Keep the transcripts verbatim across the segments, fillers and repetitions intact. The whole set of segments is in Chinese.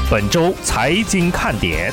本周财经看点。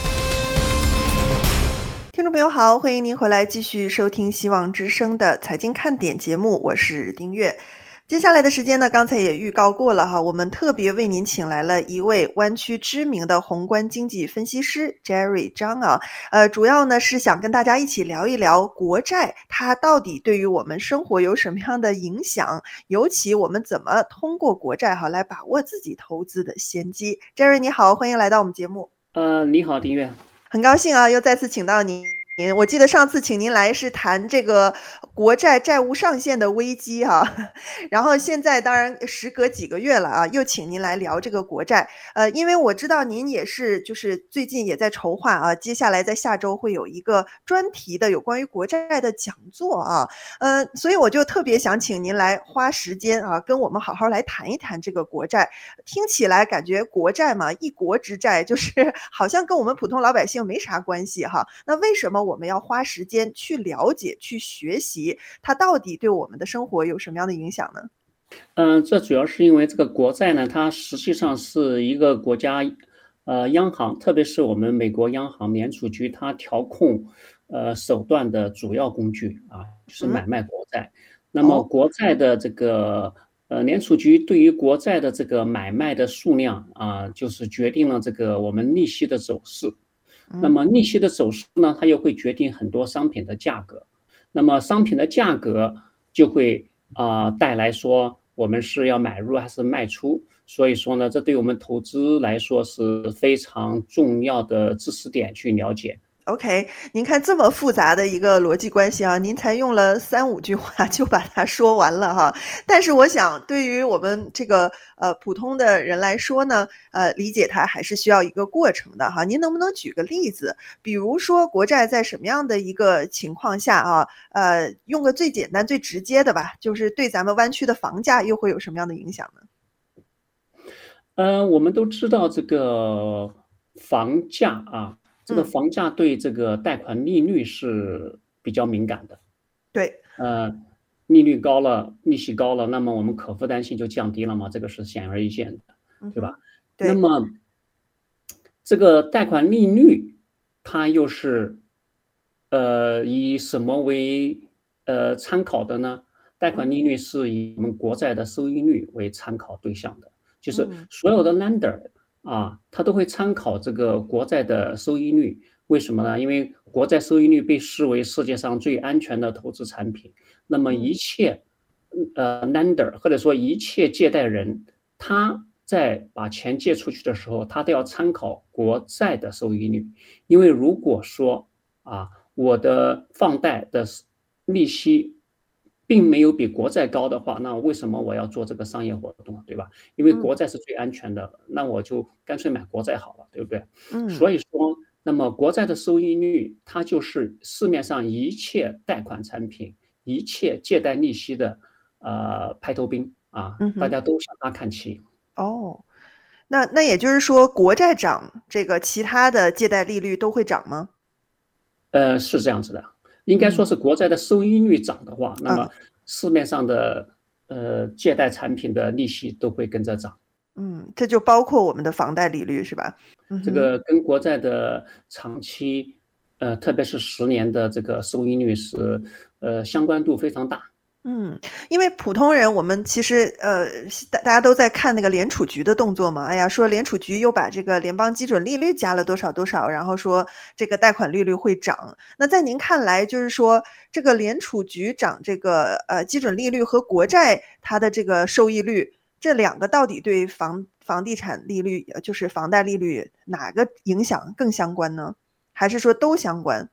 听众朋友好，欢迎您回来继续收听希望之声的财经看点节目，我是丁月。接下来的时间呢，刚才也预告过了哈，我们特别为您请来了一位湾区知名的宏观经济分析师 Jerry 张啊，呃，主要呢是想跟大家一起聊一聊国债，它到底对于我们生活有什么样的影响，尤其我们怎么通过国债哈来把握自己投资的先机。Jerry 你好，欢迎来到我们节目。 呃，你好，丁月。 很高兴啊，又再次请到您。我记得上次请您来是谈这个国债债务上限的危机哈、啊，然后现在当然时隔几个月了啊，又请您来聊这个国债。呃，因为我知道您也是就是最近也在筹划啊，接下来在下周会有一个专题的有关于国债的讲座啊，呃，所以我就特别想请您来花时间啊，跟我们好好来谈一谈这个国债。听起来感觉国债嘛，一国之债，就是好像跟我们普通老百姓没啥关系哈。那为什么我们要花时间去了解、去学习，它到底对我们的生活有什么样的影响呢？ 嗯、呃，这主要是因为这个国债呢，它实际上是一个国家，呃，央行，特别是我们美国央行联储局，它调控呃手段的主要工具啊，就是买卖国债。那么国债的这个呃联储局对于国债的这个买卖的数量啊，就是决定了这个我们利息的走势。那么利息的走势呢，它又会决定很多商品的价格。那么商品的价格就会啊、呃、带来说我们是要买入还是卖出。所以说呢，这对我们投资来说是非常重要的知识点去了解。 OK，您看这么复杂的一个逻辑关系啊，您才用了三五句话就把它说完了哈。但是我想，对于我们这个呃普通的人来说呢，呃，理解它还是需要一个过程的哈。您能不能举个例子？比如说国债在什么样的一个情况下啊，呃，用个最简单、最直接的吧，就是对咱们湾区的房价又会有什么样的影响呢？ 呃，我们都知道这个房价啊。这个房价对这个贷款利率是比较敏感的。 对， 呃，利率高了，利息高了，那么我们可负担性就降低了嘛，这个是显而易见的，对吧？ 对。 那么这个贷款利率，它又是呃以什么为呃参考的呢？贷款利率是以我们国债的收益率为参考对象的，就是所有的 lender 啊，它都会参考这个国债的收益率。为什么呢？因为国债收益率被视为世界上最安全的投资产品。那么一切呃 lender 或者说一切借贷人，他在把钱借出去的时候，他都要参考国债的收益率。因为如果说啊，我的放贷的利息并没有比国债高的话，那为什么我要做这个商业活动，对吧？因为国债是最安全的，那我就干脆买国债好了，对不对？ 嗯， 所以说，那么国债的收益率，它就是市面上一切贷款产品、一切借贷利息的呃排头兵啊，大家都向它看齐。 哦，那那也就是说，国债涨，这个其他的借贷利率都会涨吗？ 呃，是这样子的，应该说是国债的收益率涨的话，那么市面上的呃借贷产品的利息都会跟着涨。 嗯，这就包括我们的房贷利率是吧？ 这个跟国债的长期，呃，特别是十年的这个收益率是呃相关度非常大。 嗯，因为普通人我们其实呃，大大家都在看那个联储局的动作嘛。哎呀，说联储局又把这个联邦基准利率加了多少多少，然后说这个贷款利率会涨。那在您看来，就是说这个联储局涨这个呃基准利率和国债它的这个收益率，这两个到底对房房地产利率，就是房贷利率哪个影响更相关呢？还是说都相关？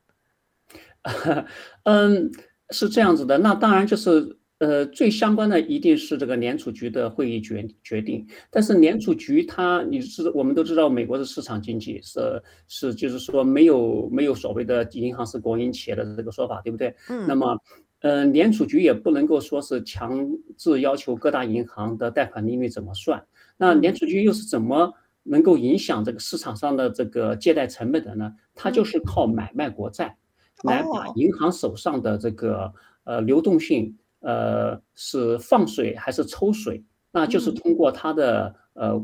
嗯，是这样子的。那当然就是呃，最相关的一定是这个联储局的会议决决定。但是联储局它，你是我们都知道，美国的市场经济是是就是说没有没有所谓的银行是国营企业的这个说法，对不对？ 嗯。 那么，呃，联储局也不能够说是强制要求各大银行的贷款利率怎么算。那联储局又是怎么能够影响这个市场上的这个借贷成本的呢？它就是靠买卖国债。来把银行手上的这个呃流动性呃是放水还是抽水，那就是通过它的呃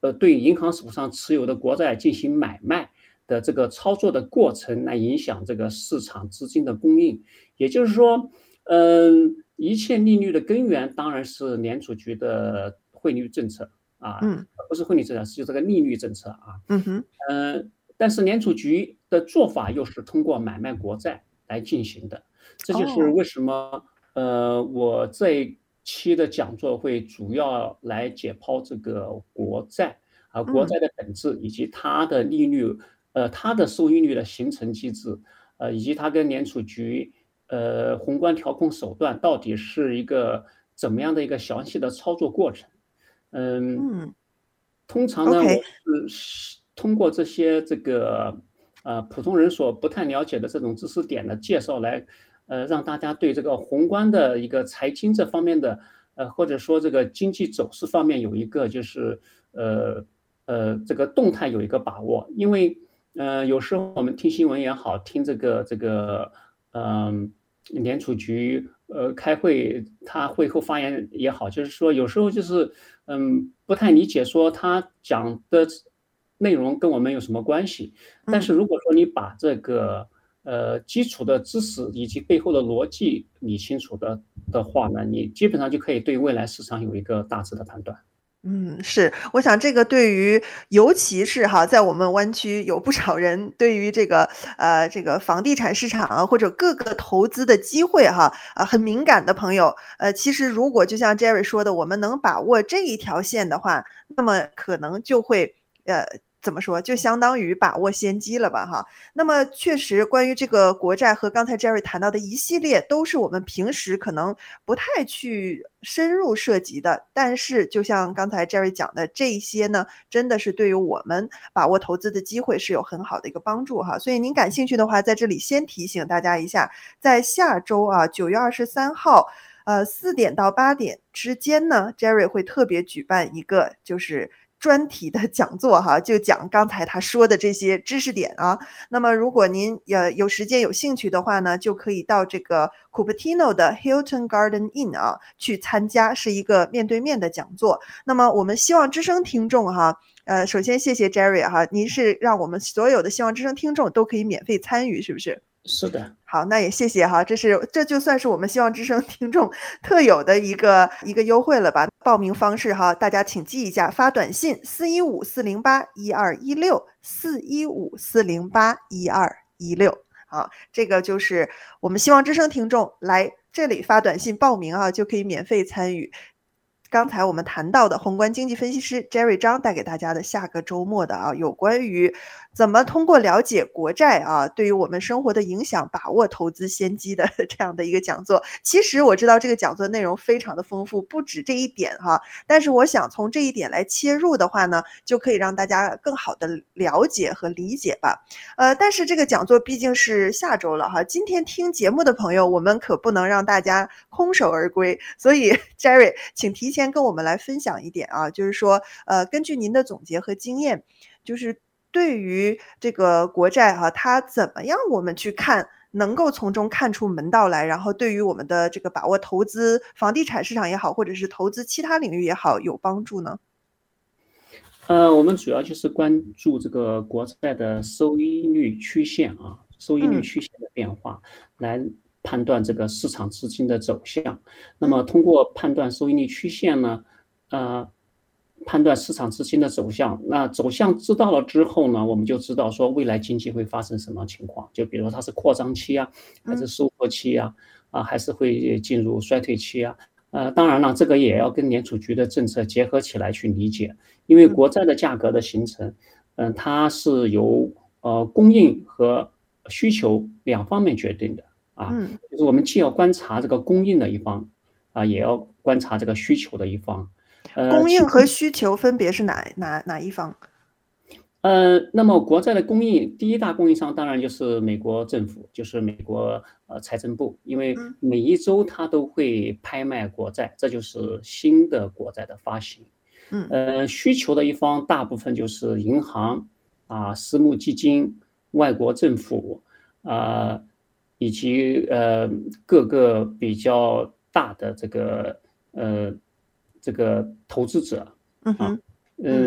呃对银行手上持有的国债进行买卖的这个操作的过程来影响这个市场资金的供应。也就是说，嗯、呃，一切利率的根源当然是联储局的汇率政策啊， 嗯不是汇率政策，是这个利率政策啊。 嗯哼呃，但是联储局的做法又是通过买卖国债来进行的，这就是哦为什么呃我这一期的讲座会主要来解剖这个国债啊，国嗯债的本质以及它的利率，呃，它的收益率的形成机制，呃，以及它跟联储局呃宏观调控手段到底是一个怎么样的一个详细的操作过程。嗯， 嗯通常呢， ，OK。 我是通过这些这个呃普通人所不太了解的这种知识点的介绍来，呃，让大家对这个宏观的一个财经这方面的，呃，或者说这个经济走势方面有一个就是呃呃这个动态有一个把握。因为呃有时候我们听新闻也好，听这个这个嗯、呃、联储局呃开会，他会后发言也好，就是说有时候就是嗯不太理解说他讲的内容跟我们有什么关系。但是嗯。 如果说你把这个呃基础的知识以及背后的逻辑理清楚的的话呢，你基本上就可以对未来市场有一个大致的判断。 嗯，是，我想这个对于尤其是哈，在我们湾区有不少人对于这个呃这个房地产市场啊，或者各个投资的机会哈，啊很敏感的朋友，呃，其实如果就像 Jerry 说的，我们能把握这一条线的话，那么可能就会呃怎么说，就相当于把握先机了吧哈。那么确实关于这个国债和刚才 Jerry 谈到的一系列，都是我们平时可能不太去深入涉及的。但是就像刚才 Jerry 讲的，这一些呢，真的是对于我们把握投资的机会是有很好的一个帮助哈。所以您感兴趣的话，在这里先提醒大家一下，在下周啊九月二十三号，呃四点到八点之间呢，Jerry 会特别举办一个就是专题的讲座哈，就讲刚才他说的这些知识点啊。那么如果您呃有时间有兴趣的话呢，就可以到这个 Cupertino 的 Hilton Garden Inn 啊去参加，是一个面对面的讲座。那么我们希望之声听众哈，呃，首先谢谢 Jerry 哈，您是让我们所有的希望之声听众都可以免费参与，是不是？ 是的。 好，那也谢谢哈，这是这就算是我们希望之声听众特有的一个一个优惠了吧。报名方式哈，大家请记一下，发短信四一五四零八一二一六四一五四零八一二一六。好，这个就是我们希望之声听众来这里发短信报名啊，就可以免费参与刚才我们谈到的宏观经济分析师 Jerry 张带给大家的下个周末的啊，有关于怎么通过了解国债啊，对于我们生活的影响，把握投资先机的这样的一个讲座。其实我知道这个讲座内容非常的丰富，不止这一点哈，但是我想从这一点来切入的话呢，就可以让大家更好的了解和理解吧。呃，但是这个讲座毕竟是下周了哈，今天听节目的朋友，我们可不能让大家空手而归，所以 Jerry 请提前跟我们来分享一点啊，就是说呃，根据您的总结和经验，就是对于这个国债哈，它怎么样我们去看，能够从中看出门道来，然后对于我们的这个把握投资房地产市场也好，或者是投资其他领域也好，有帮助呢？ 呃，我们主要就是关注这个国债的收益率曲线啊，收益率嗯曲线的变化，来判断这个市场资金的走向。那嗯么通过判断收益率曲线呢，呃，判断市场资金的走向。那走向知道了之后呢，我们就知道说未来经济会发生什么情况。就比如说它是扩张期啊，还是嗯收缩期啊，啊，还是会进入衰退期啊。呃，当然了，这个也要跟联储局的政策结合起来去理解。因为嗯国债的价格的形成，嗯、它是由呃供应和需求两方面决定的啊。 嗯就是我们既要观察这个供应的一方啊，也要观察这个需求的一方。呃，其供应和需求分别是哪哪哪一方？ 呃，那么国债的供应，第一大供应商当然就是美国政府，就是美国呃财政部，因为嗯每一周它都会拍卖国债，这就是新的国债的发行。 嗯呃，需求的一方大部分就是银行啊、私募基金、外国政府啊、以及呃各个比较大的这个呃这个投资者啊。 嗯哼嗯嗯，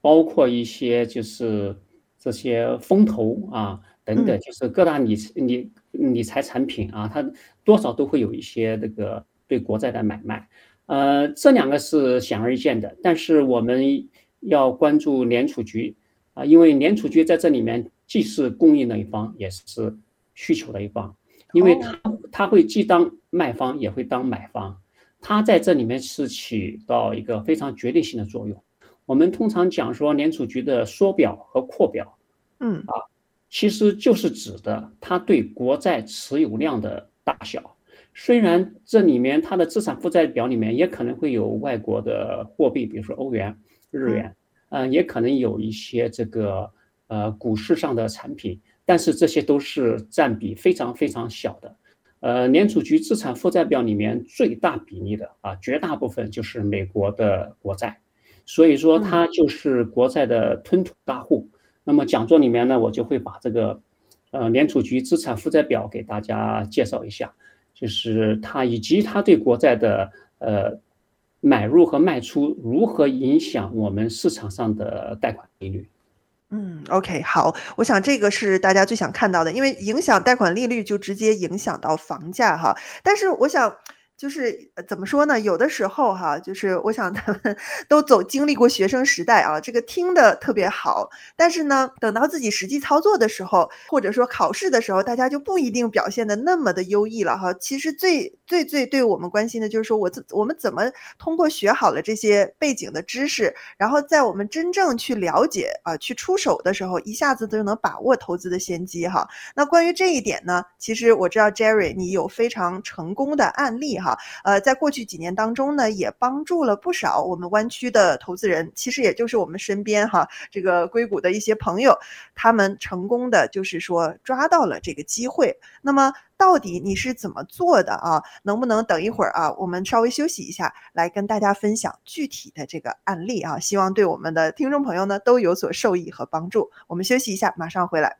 包括一些就是这些风投啊等等， 嗯。 就是各大理理理财产品啊，它多少都会有一些这个对国债的买卖。呃，这两个是显而易见的，但是我们要关注联储局啊，因为联储局在这里面既是供应的一方，也是需求的一方，因为它哦。 它会既当卖方也会当买方，它在这里面是起到一个非常决定性的作用。我们通常讲说联储局的缩表和扩表， 嗯。 啊，其实就是指的它对国债持有量的大小。虽然这里面它的资产负债表里面也可能会有外国的货币，比如说欧元、日嗯。 元，呃，也可能有一些这个呃股市上的产品，但是这些都是占比非常非常小的。呃，联储局资产负债表里面最大比例的啊，绝大部分就是美国的国债，所以说嗯。 它就是国债的吞吐大户。那么讲座里面呢，我就会把这个呃联储局资产负债表给大家介绍一下，就是它以及它对国债的呃买入和卖出如何影响我们市场上的贷款利率。 嗯，OK，好，我想这个是大家最想看到的，因为影响贷款利率就直接影响到房价哈。但是我想就是呃怎么说呢？有的时候哈，就是我想他们都走经历过学生时代啊，这个听的特别好，但是呢，等到自己实际操作的时候，或者说考试的时候，大家就不一定表现的那么的优异了哈。其实最最最对我们关心的就是说我怎我们怎么通过学好了这些背景的知识，然后在我们真正去了解啊，去出手的时候，一下子就能把握投资的先机哈。那关于这一点呢，其实我知道 Jerry 你有非常成功的案例哈，呃，在过去几年当中呢，也帮助了不少我们湾区的投资人，其实也就是我们身边哈，这个硅谷的一些朋友，他们成功的就是说抓到了这个机会。那么到底你是怎么做的啊？能不能等一会儿啊，我们稍微休息一下，来跟大家分享具体的这个案例啊，希望对我们的听众朋友呢都有所受益和帮助。我们休息一下，马上回来。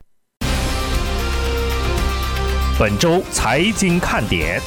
本周财经看点。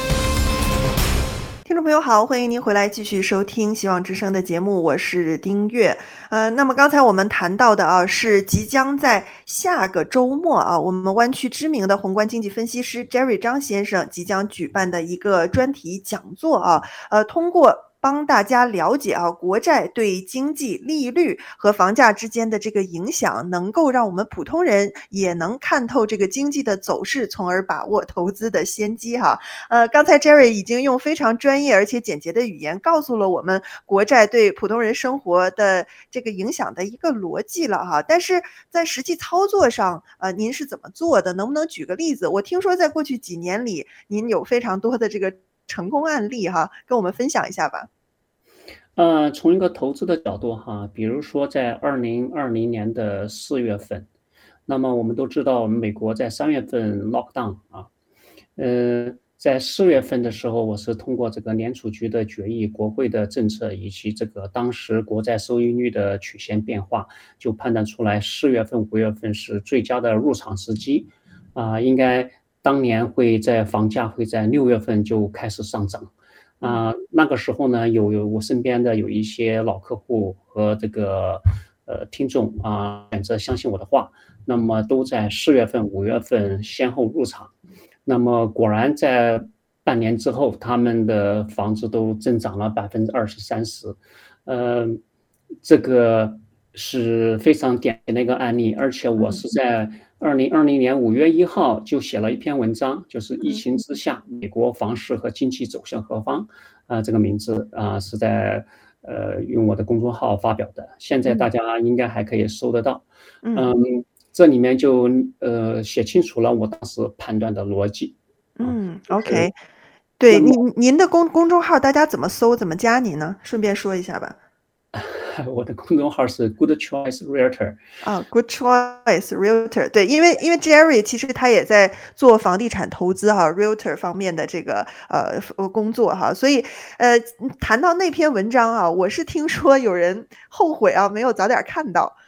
听众朋友好，欢迎您回来继续收听希望之声的节目，我是丁月。呃，那么刚才我们谈到的啊，是即将在下个周末啊，我们湾区知名的宏观经济分析师 Jerry 张先生即将举办的一个专题讲座啊，呃，通过帮大家了解啊，国债对经济利率和房价之间的这个影响，能够让我们普通人也能看透这个经济的走势，从而把握投资的先机哈。呃，刚才 Jerry 已经用非常专业而且简洁的语言告诉了我们国债对普通人生活的这个影响的一个逻辑了哈。但是在实际操作上，呃，您是怎么做的？能不能举个例子？我听说在过去几年里，您有非常多的这个成功案例哈，跟我们分享一下吧。 呃，从一个投资的角度哈，比如说在二零二零年的四月份，那么我们都知道美国在三月份 lockdown 啊，呃，在四月份的时候，我是通过这个联储局的决议、国会的政策以及这个当时国债收益率的曲线变化，就判断出来四月份、五月份是最佳的入场时机，啊，应该当年会在房价会在六月份就开始上涨。啊、那个时候呢，有有我身边的有一些老客户和这个呃听众啊、选择相信我的话，那么都在四月份、五月份先后入场，那么果然在半年之后，他们的房子都增长了百分之二十三十，呃，这个是非常典型的一个案例，而且我是在二零二零年五月一号就写了一篇文章，就是疫情之下美国房市和经济走向何方啊、呃，这个名字啊、呃、是在呃用我的公众号发表的，现在大家应该还可以搜得到。嗯，嗯这里面就呃写清楚了我当时判断的逻辑。 嗯 ，OK， 对，您您的公公众号大家怎么搜怎么加您呢？顺便说一下吧。 我的公众号是 Good Choice Realtor 啊 ，Good Choice Realtor， 对，因为因为 Jerry 其实他也在做房地产投资哈 ，Realtor 方面的这个呃工作哈，所以呃谈到那篇文章啊，我是听说有人后悔啊，没有早点看到。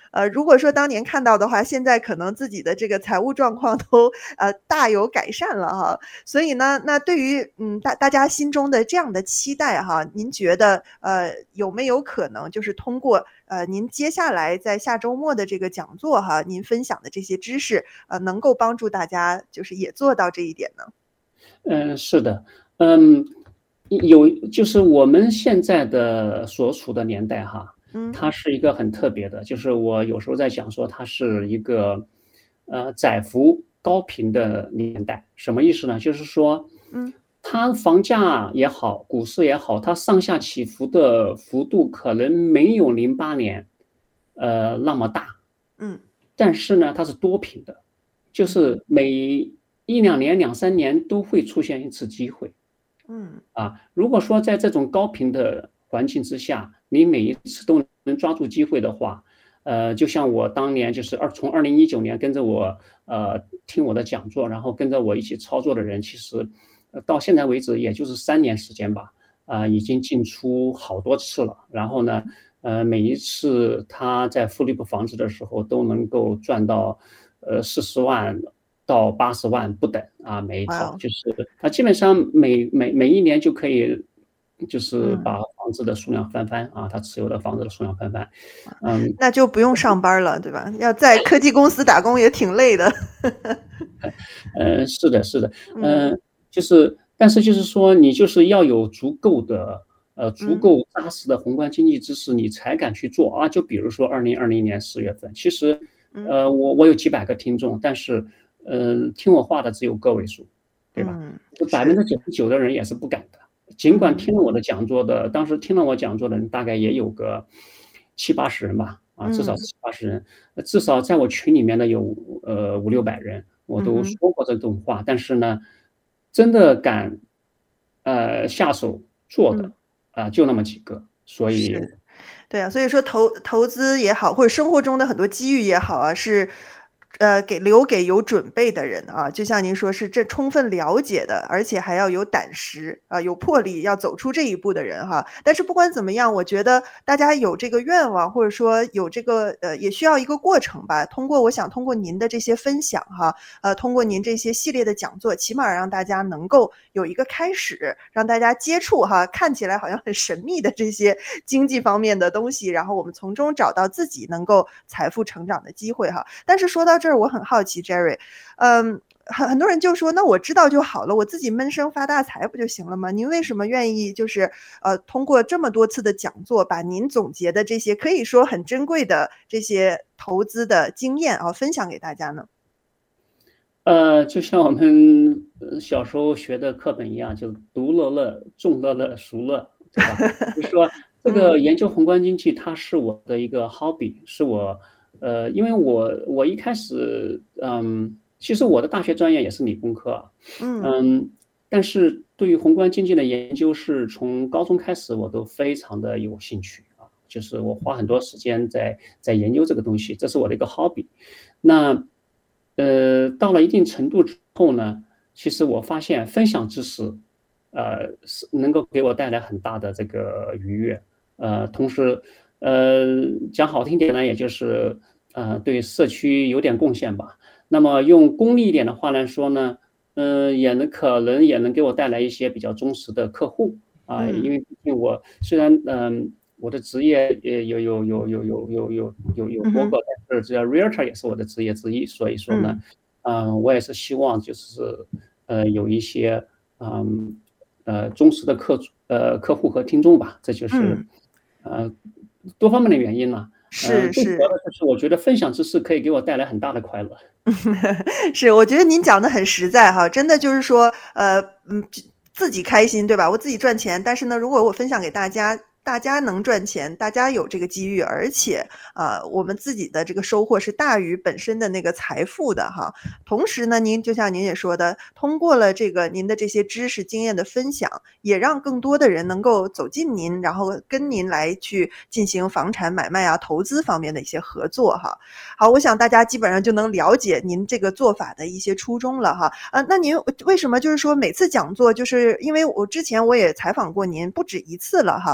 呃，如果说当年看到的话，现在可能自己的这个财务状况都呃大有改善了哈。所以呢，那对于嗯大大家心中的这样的期待哈，您觉得呃有没有可能就是通过呃您接下来在下周末的这个讲座哈，您分享的这些知识呃能够帮助大家就是也做到这一点呢？ 嗯，是的，嗯，有就是我们现在的所处的年代哈， 嗯它是一个很特别的，就是我有时候在讲说它是一个呃载浮高频的年代。什么意思呢？就是说， 嗯它房价也好，股市也好，它上下起伏的幅度可能没有零八年呃那么大， 嗯但是呢，它是多频的，就是每一两年、两三年都会出现一次机会。 嗯啊，如果说在这种高频的环境之下，你每一次都能抓住机会的话，呃，就像我当年就是二从二零一九年跟着我呃听我的讲座，然后跟着我一起操作的人，其实呃到现在为止也就是三年时间吧，啊、已经进出好多次了。然后呢，呃，每一次他在复利不房子的时候都能够赚到呃四十万到八十万不等啊，每一哇哦套就是他基本上每每每一年就可以，就是嗯， 把房子的数量翻番啊，他持有的房子的数量翻番。嗯， 那就不用上班了，对吧？要在科技公司打工也挺累的。 呃，是的，是的， 嗯呃，就是但是就是说你就是要有足够的呃，足嗯够扎实的宏观经济知识，你才敢去做啊。就比如说二零二零年四月份，其实， 嗯呃，我我有几百个听众，但是，嗯，呃听我话的只有个位数，对吧？ 嗯， 就百分是， 之九十九的人也是不敢的。尽管嗯听了我的讲座的，当时听了我讲座的人大概也有个七八十人吧，啊，至少嗯七八十人，呃至少在我群里面的有呃五六百人，我都嗯哼， 说过这种话。但是呢，真的敢呃下手做的嗯， 啊、就那么几个，所以是。对啊，所以说投投资也好，或者生活中的很多机遇也好啊，是，呃，给留给有准备的人啊。就像您说是这充分了解的，而且还要有胆识啊，有魄力，要走出这一步的人哈。但是不管怎么样，我觉得大家有这个愿望，或者说有这个呃，也需要一个过程吧。通过我想通过您的这些分享哈，呃，通过您这些系列的讲座，起码让大家能够有一个开始，让大家接触哈，看起来好像很神秘的这些经济方面的东西，然后我们从中找到自己能够财富成长的机会哈。但是说到这儿，我很好奇，Jerry，嗯，很很多人就说，那我知道就好了，我自己闷声发大财不就行了吗？您为什么愿意就是呃，通过这么多次的讲座，把您总结的这些可以说很珍贵的这些投资的经验啊，分享给大家呢？ 呃，就像我们呃小时候学的课本一样，就独乐乐、众乐乐、孰乐，对吧？就是说这嗯个研究宏观经济，它是我的一个 hobby，是我呃，因为我我一开始，嗯，其实我的大学专业也是理工科啊， 嗯嗯，但是对于宏观经济的研究是从高中开始我都非常的有兴趣啊，就是我花很多时间在在研究这个东西，这是我的一个 hobby。那呃，到了一定程度之后呢，其实我发现分享知识，呃，是能够给我带来很大的这个愉悦，呃，同时，呃，讲好听点呢，也就是呃，对社区有点贡献吧。那么用功利一点的话来说呢，嗯、也能可能也能给我带来一些比较忠实的客户啊、因嗯为毕竟我虽然嗯、我的职业也有有有有有有有有有嗯哼多个，但是这 realtor 也是我的职业之一，所以说呢， 嗯嗯、我也是希望就是呃有一些嗯呃忠实的客呃客户和听众吧，这就是嗯， 呃多方面的原因呢。呃， 是是。 最主要的就是我觉得分享知识可以给我带来很大的快乐。 是，我觉得您讲的很实在哈，真的就是说，呃，嗯，自己开心，对吧？我自己赚钱，但是呢，如果我分享给大家，大家能赚钱，大家有这个机遇，而且，呃，我们自己的这个收获是大于本身的那个财富的哈。同时呢，您就像您也说的，通过了这个您的这些知识经验的分享，也让更多的人能够走进您，然后跟您来去进行房产买卖啊、投资方面的一些合作哈。好，我想大家基本上就能了解您这个做法的一些初衷了哈。呃，那您为什么就是说每次讲座，就是因为我之前我也采访过您不止一次了哈，就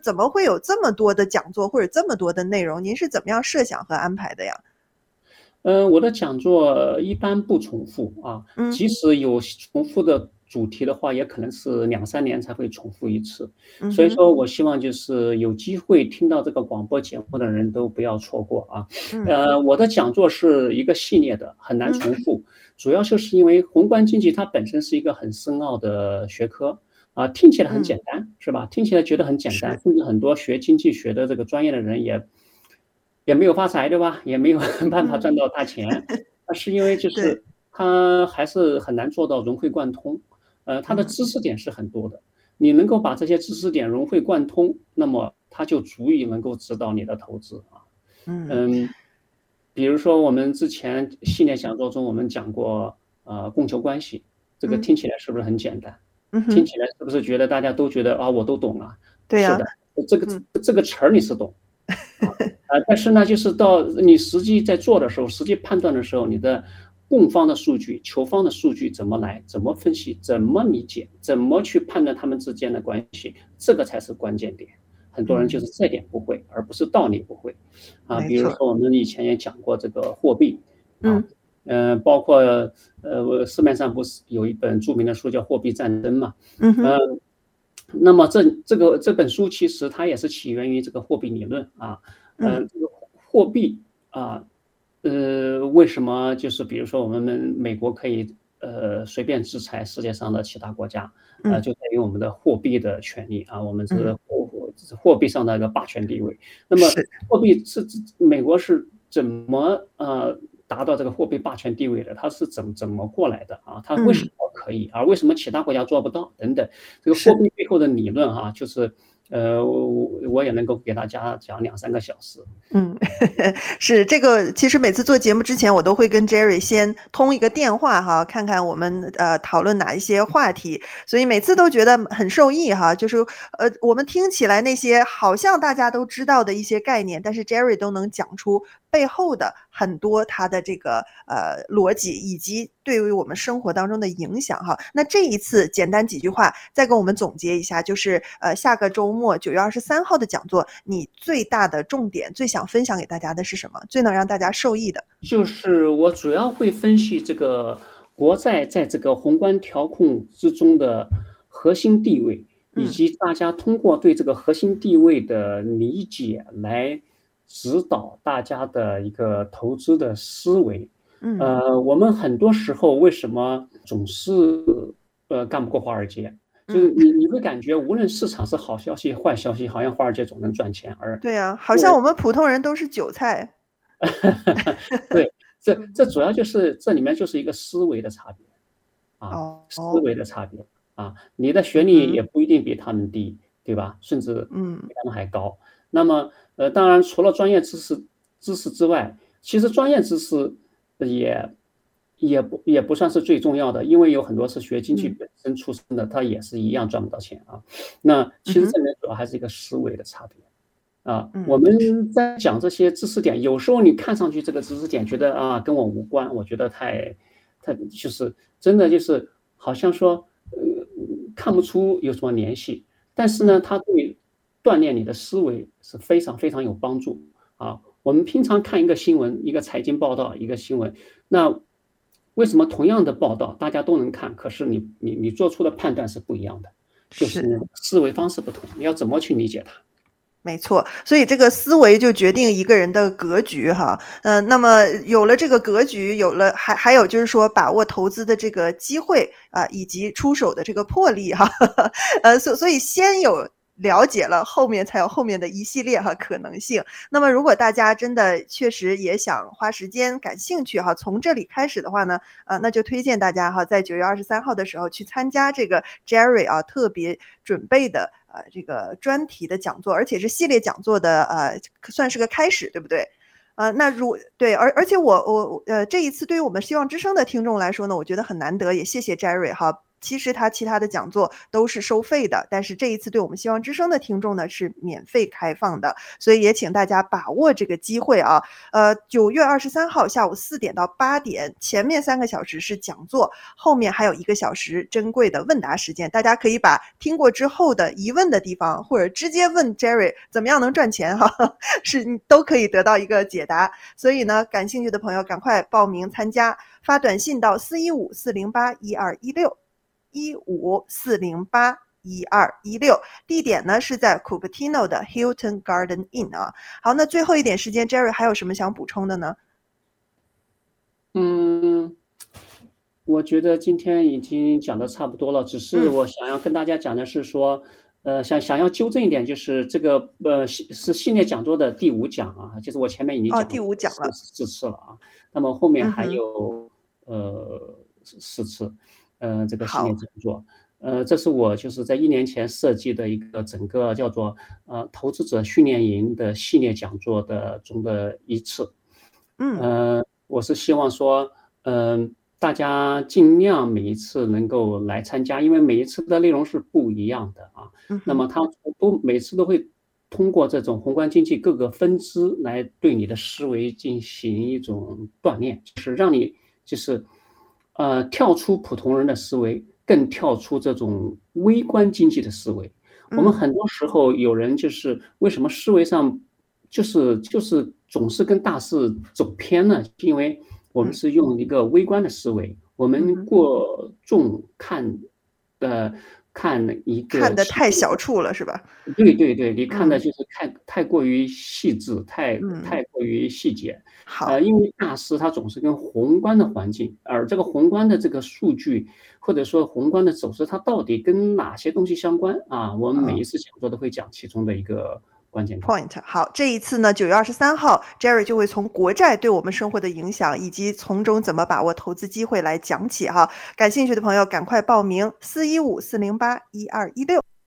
怎么会有这么多的讲座或者这么多的内容？您是怎么样设想和安排的呀？ 呃，我的讲座一般不重复啊， 嗯即使有重复的主题的话，也可能是两三年才会重复一次。 嗯哼所以说我希望就是有机会听到这个广播节目的人都不要错过啊。 嗯呃，我的讲座是一个系列的，很难嗯重复，主要就是因为宏观经济它本身是一个很深奥的学科啊，听起来很嗯简单，是吧？听起来觉得很简单， 是甚至很多学经济学的这个专业的人也也没有发财，对吧？也没有办法嗯赚到大钱，那是因为就对是它还是很难做到融会贯通，呃，它的嗯知识点是很多的，你能够把这些知识点融会贯通，那么它就足以能够指导你的投资啊。 嗯嗯，比如说我们之前系列讲座中我们讲过，呃，供求关系，这个嗯听起来是不是很简单？ 嗯哼， 听起来是不是觉得大家都觉得啊，我都懂了？ 对呀是的，这个嗯这个词儿你是懂。啊，呃，但是呢，就是到你实际在做的时候，实际判断的时候，你的供方的数据、求方的数据怎么来，怎么分析，怎么理解，怎么去判断他们之间的关系，这个才是关键点。很多人就是这点不会，而不是道理不会。啊，比如没错说我们以前也讲过这个货币，啊， 嗯呃，包括呃市面上不是有一本著名的书叫《货币战争》嘛， 嗯哼呃那么这这个这本书其实它也是起源于这个货币理论啊，呃， 嗯这个货币啊，呃，为什么就是比如说我们美国可以呃随便制裁世界上的其他国家，呃， 嗯就在于我们的货币的权利啊，我们是嗯货货币上的一个霸权地位。那么是货币是美国是怎么呃达到这个货币霸权地位的？它是怎么怎么过来的啊？它为什嗯么可以，而为什么其他国家做不到？等等，这个是货币背后的理论哈、就是呃我我也能够给大家讲两三个小时。 嗯，是这个。其实每次做节目之前，我都会跟 Jerry 先通一个电话哈，看看我们呃讨论哪一些话题，所以每次都觉得很受益哈。就是呃，我们听起来那些好像大家都知道的一些概念，但是 Jerry 都能讲出背后的很多他的这个呃逻辑，以及对于我们生活当中的影响哈。那这一次简单几句话，再跟我们总结一下，就是呃下个周末九月二十三号的讲座，你最大的重点、最想分享给大家的是什么？最能让大家受益的？ 就是我主要会分析这个国债在这个宏观调控之中的核心地位，以嗯及大家通过对这个核心地位的理解来指导大家的一个投资的思维。 嗯呃，我们很多时候为什么总是呃干不过华尔街？就是嗯， 你你会感觉无论市场是好消息、坏消息，好像华尔街总能赚钱，而对呀，好像我们普通人都是韭菜。 对，这嗯这主要就是这里面就是一个思维的差别啊，思哦， 维的差别啊，你的学历也嗯不一定比他们低，对吧？甚至嗯比他们还高。那么，呃，当然除了专业知识知识之外，其实专业知识也也不也不算是最重要的，因为有很多是学经济嗯本身出身的，他也是一样赚不到钱啊。那其实嗯哼这里面主要还是一个思维的差别。啊，我嗯们在讲这些知识点，有时候你看上去这个知识点觉得啊跟我无关，我觉得太太就是真的就是好像说呃看不出有什么联系，但是呢， 嗯它对锻炼你的思维是非常非常有帮助啊。我们平常看一个新闻，一个财经报道，一个新闻，那为什么同样的报道大家都能看，可是你你你做出的判断是不一样的，就是是。 思维方式不同，你要怎么去理解它？ 没错，所以这个思维就决定一个人的格局哈。呃，那么有了这个格局，有了还还有就是说把握投资的这个机会啊、以及出手的这个魄力哈。呃，所所以先有了解了，后面才有后面的一系列哈可能性。那么如果大家真的确实也想花时间、感兴趣哈，从这里开始的话呢，呃，那就推荐大家哈，在九月二十三号的时候去参加这个 Jerry 啊特别准备的呃这个专题的讲座，而且是系列讲座的呃算是个开始，对不对？呃，那如对，而而且我我呃这一次对于我们希望之声的听众来说呢，我觉得很难得，也谢谢 Jerry 哈。 其实他其他的讲座都是收费的，但是这一次对我们希望之声的听众呢是免费开放的，所以也请大家把握这个机会啊。呃，九月二十三号下午四点到八点，前面三个小时是讲座，后面还有一个小时珍贵的问答时间，大家可以把听过之后的疑问的地方，或者直接问 Jerry 怎么样能赚钱哈，是都可以得到一个解答。所以呢，感兴趣的朋友赶快报名参加，发短信到四一五四零八一二一六一五四零八一二一六，地点呢是在 Cupertino 的 Hilton Garden Inn 啊。好，那最后一点时间 ，Jerry 还有什么想补充的呢？ 嗯，我觉得今天已经讲的差不多了，只是嗯我想要跟大家讲的是说，呃，想想要纠正一点，就是这个呃系是系列讲座的第五讲啊，就是我前面已经哦， 讲第五讲了。 四四次了啊，那么后面还嗯哼， 有呃四四次，呃这个系列好， 讲座。呃，这是我就是在一年前设计的一个整个叫做呃投资者训练营的系列讲座的中的一次。 嗯呃，我是希望说，嗯、大家尽量每一次能够来参加，因为每一次的内容是不一样的啊。 嗯哼， 那么它都每次都会通过这种宏观经济各个分支来对你的思维进行一种锻炼，就是让你就是呃跳出普通人的思维，更跳出这种微观经济的思维。我们嗯很多时候有人就是为什么思维上就是就是总是跟大势走偏呢？因为我们嗯是用一个微观的思维，我们嗯哼， 过重看呃看一看得太个细节。 小处了是吧？ 对对对，你看的嗯就是太太过于细致，太嗯， 太过于细节。呃， 好， 因为大势它总是跟宏观的环境，而这个宏观的这个数据，或者说宏观的走势，它到底跟哪些东西相关啊？我们每好。 一次讲座都会讲其中的一个关键点。 point 好，这一次呢，九月二十三号，Jerry 就会从国债对我们生活的影响，以及从中怎么把握投资机会来讲起哈。感兴趣的朋友赶快报名，四一五四零八一二一六。